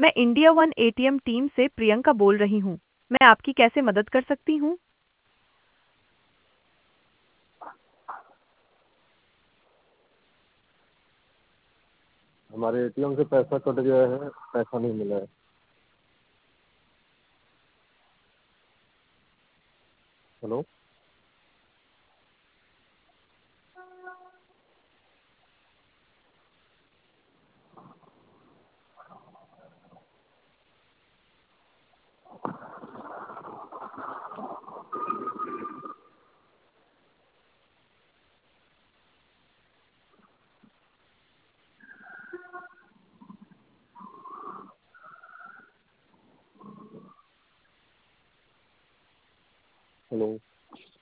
मैं India one ATM team से प्रियंका बोल रही हूँ। मैं आपकी कैसे मदद कर सकती हूँ? हमारे एटीएम से पैसा कट गया है, पैसा नहीं मिला है। हेलो। हेलो।